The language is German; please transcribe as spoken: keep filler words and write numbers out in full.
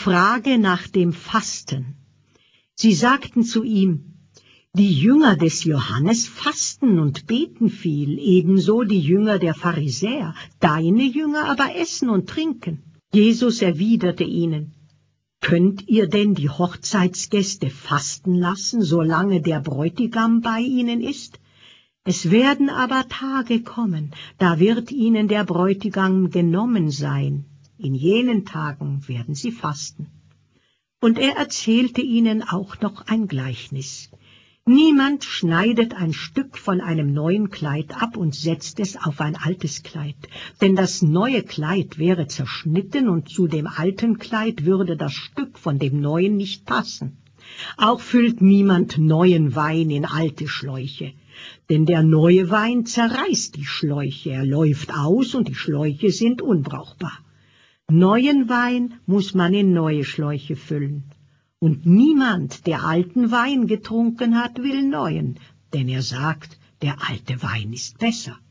Frage nach dem Fasten. Sie sagten zu ihm: Die Jünger des Johannes fasten und beten viel, ebenso die Jünger der Pharisäer, deine Jünger aber essen und trinken. Jesus erwiderte ihnen: Könnt ihr denn die Hochzeitsgäste fasten lassen, solange der Bräutigam bei ihnen ist? Es werden aber Tage kommen, da wird ihnen der Bräutigam genommen sein. In jenen Tagen werden sie fasten. Und er erzählte ihnen auch noch ein Gleichnis. Niemand schneidet ein Stück von einem neuen Kleid ab und setzt es auf ein altes Kleid, denn das neue Kleid wäre zerschnitten und zu dem alten Kleid würde das Stück von dem neuen nicht passen. Auch füllt niemand neuen Wein in alte Schläuche, denn der neue Wein zerreißt die Schläuche, er läuft aus und die Schläuche sind unbrauchbar. Neuen Wein muss man in neue Schläuche füllen. Und niemand, der alten Wein getrunken hat, will neuen, denn er sagt, der alte Wein ist besser.